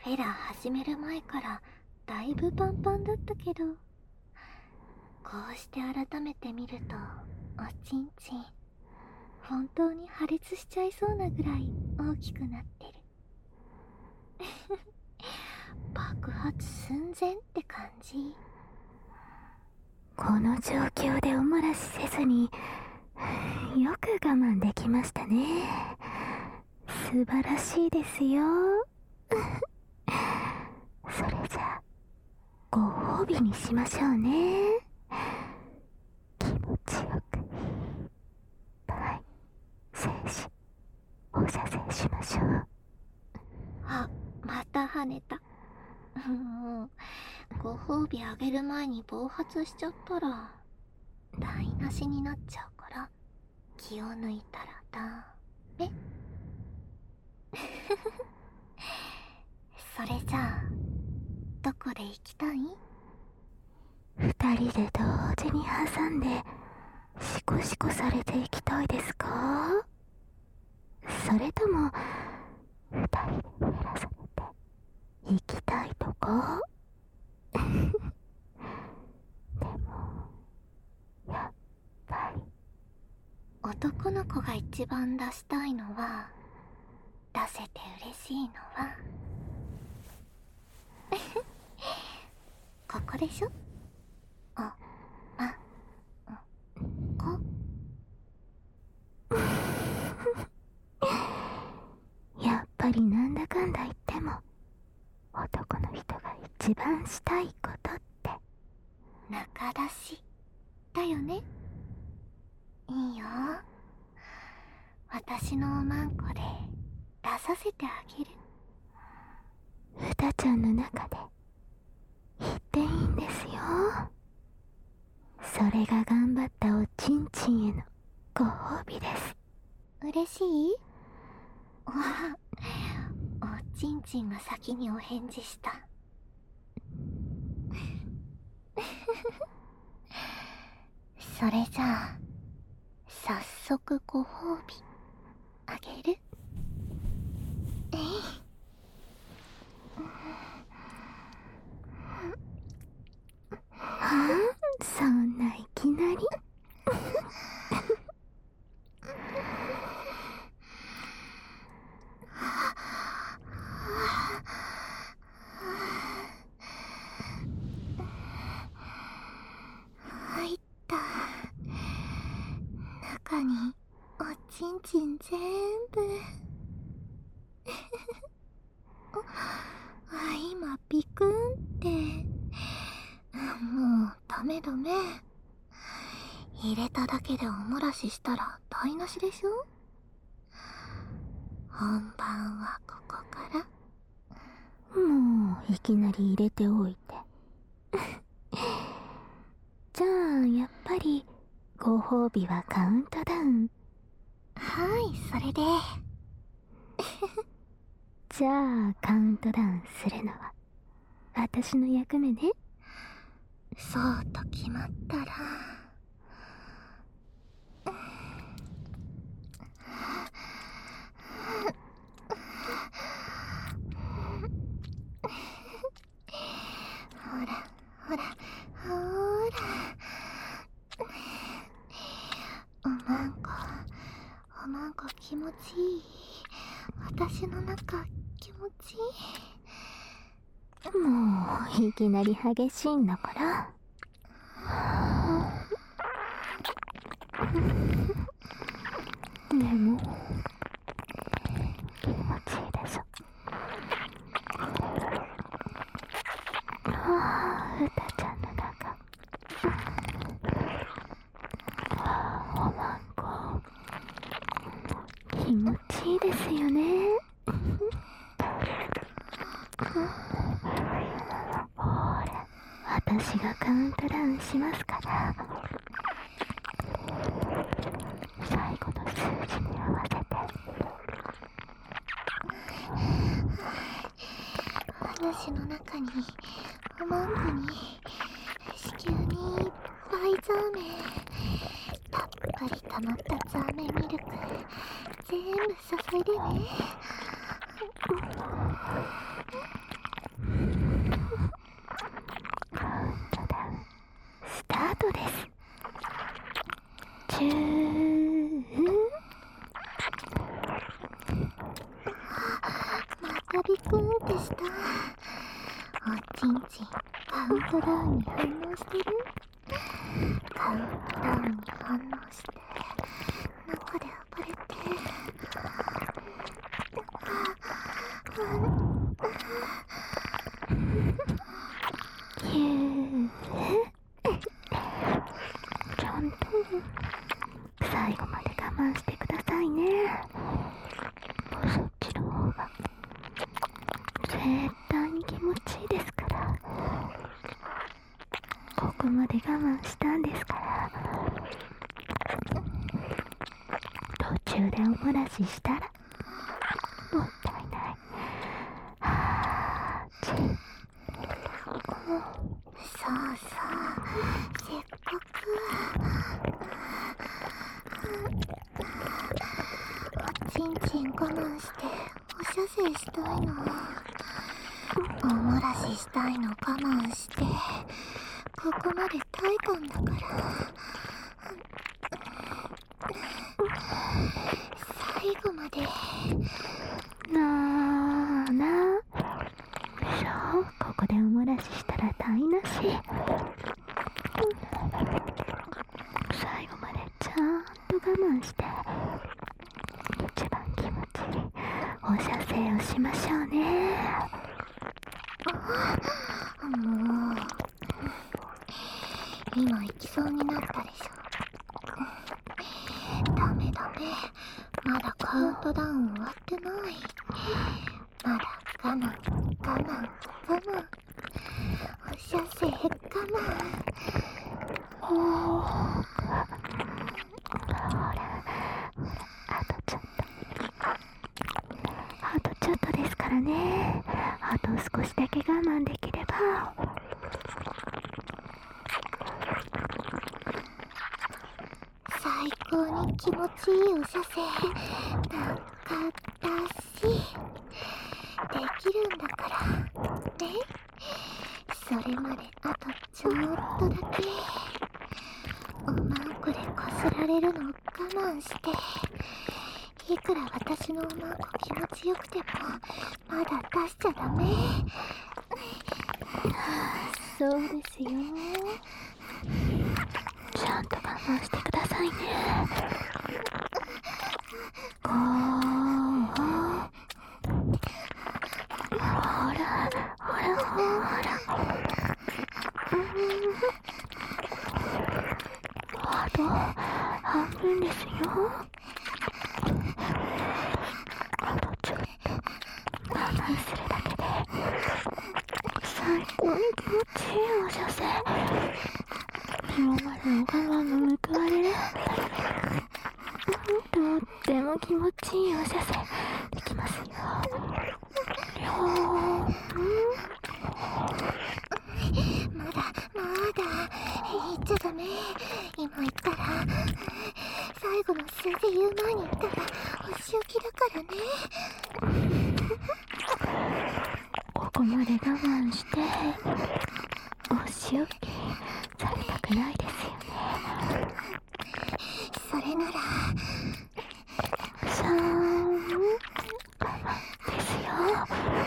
フェラ始める前からだいぶパンパンだったけど、こうして改めて見るとおちんちん本当に破裂しちゃいそうなぐらい大きくなってる。爆発寸前って感じ。 この状況でお漏らしせずによく我慢できましたね。素晴らしいですよ。それじゃあご褒美にしましょうね。気持ちよくいっぱい静止放射線しましょう。 あ、また跳ねた。もうご褒美あげる前に暴発しちゃったら台無しになっちゃうから気を抜いたらダメ。それじゃあどこで行きたい？ 二人で同時に挟んでシコシコされていきたいですか？それとも二人でフェラされて行きたいとこ？でもやっぱり男の子が一番出したいのは、出せて嬉しいのはここでしょ。あ、あ、こやっぱりなんだかんだ言っても男の人が一番したいことって中出しだよね。いいよ、私のおまんこで出させてあげる。 ふたちゃんの中で言っていいんですよ。それが頑張ったおちんちんへのご褒美です。 嬉しい？わあ、おちんちんが先にお返事した。それじゃあ早速ご褒美あげる。えい。 そんないきなり入った。中におちんちん全部。今ビクンって。もうダメダメ。入れただけでお漏らししたら台無しでしょ。本番はここから。 もういきなり入れておいてじゃあやっぱりご褒美はカウントダウン。 はい、それで。 じゃあカウントダウンするのは私の役目ね。 そうと決まったら、ほらほらほら、おまんこおまんこ気持ちいい。私の中気持ちいい。 もういきなり激しいんだからでも気持ちいいでしょ。ふたちゃんの中おまんこ気持ちいいですよね。ほら私がカウントダウンしますから最後の数字に合わせて。 話の中におまんこに子宮にいっぱいザーメン、たっぷり溜まったザーメンミルク全部注いでね。 たビクンってした。おちんちんカウントダウンに反応してる。カウントダウンに反応して中で暴れて、 ちゃんと最後まで我慢してくださいね。そっちの方が絶対に気持ちいいですから。ここまで我慢したんですから。途中でお漏らししたらもったいない。 そうそう、せっかくおちんちん我慢してお射精したいの。お漏らししたいの我慢してここまで耐えたんだから、最後まで。 なあなあ、そう、ここでお漏らししたら台無し。最後までちゃんと我慢して一番気持ちいいお射精をしましょうね。 もう今行きそうになったでしょ。ダメ、まだカウントダウン終わってない。まだ我慢、お射精我慢。 ほら、あとちょっとですからね。あと少しだけ我慢できれば。 最高に気持ちいいお射精なかったし、できるんだからね。それまであとちょっとだけおまんこでこすられるのを我慢して、いくら私のおまんこ気持ちよくてもまだ出しちゃダメ。 そうですよ。ちゃんと我慢してくださいね。ほら。あと半分ですよ。あとちょっと我慢するだけで最高に気持ちいいお射精。今までの我慢の報われる。とっても気持ちいいお射精できますよ。 まだ言っちゃダメ。今言ったら最後の数字言う前に言ったらお仕置きだからね。 ここまで我慢してお仕置きされたくないですよね。 それならさあ我慢ですよ。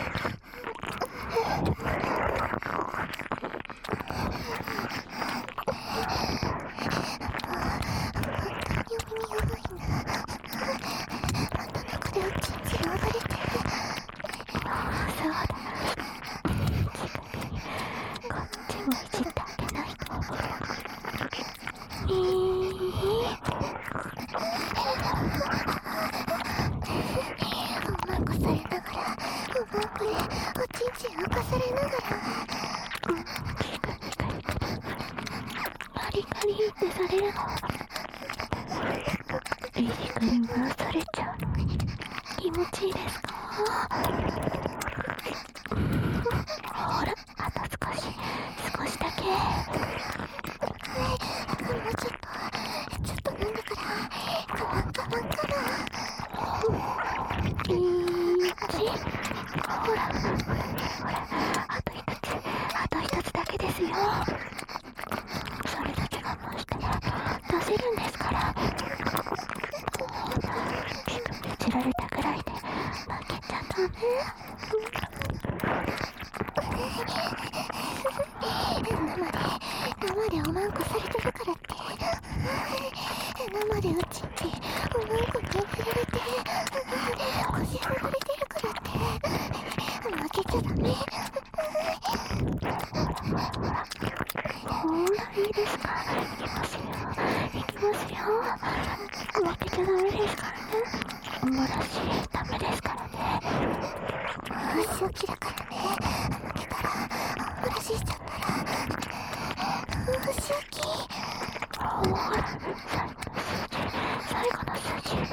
リカリってされるの。リリカリに回されちゃうの。気持ちいいですか？ほら、あと少しだけ。 もうちょっとなんだから我慢。 ほら、あと一つだけですよ。それだけ我慢したら出せるんですから。ちられたくらいで負けちゃダメ。 生でおまんこされてるからって、生でうちっておまんこに送られて腰振られてるからって負けちゃダメ。 ほら、いいですか。行きますよ。負けちゃダメですからね。おもらしダメですからね。 正気だからね。負けたらおもらししちゃったら正気。 ほら、最後の数字。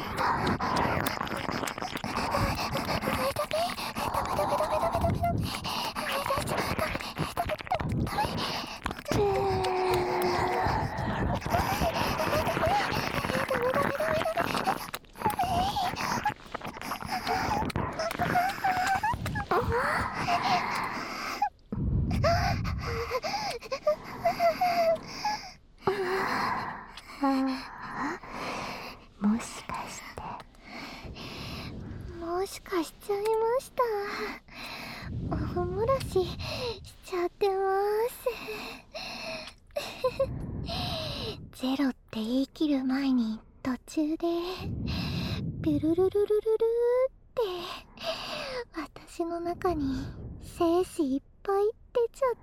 もしかしちゃいました。おもらししちゃってます。ゼロって言い切る前に途中でピュルルルルルルって私の中に精子いっぱい出ちゃった。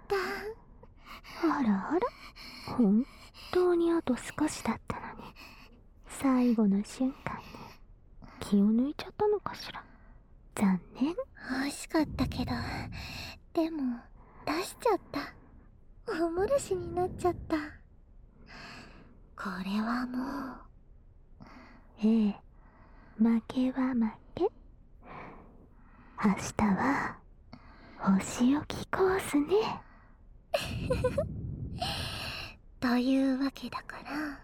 あらあら、本当にあと少しだったのに、最後の瞬間に気を抜いちゃったのかしら。残念。 惜しかったけど、でも出しちゃった。おもらしになっちゃった。これはもう、 ええ、負けは負け。明日は星置きコースね。 というわけだから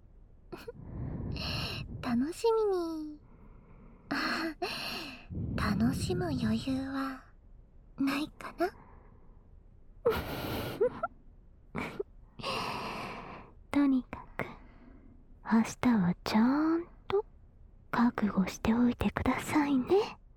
楽しみに楽しむ余裕はないかな。 とにかく明日はちゃんと覚悟しておいてくださいね。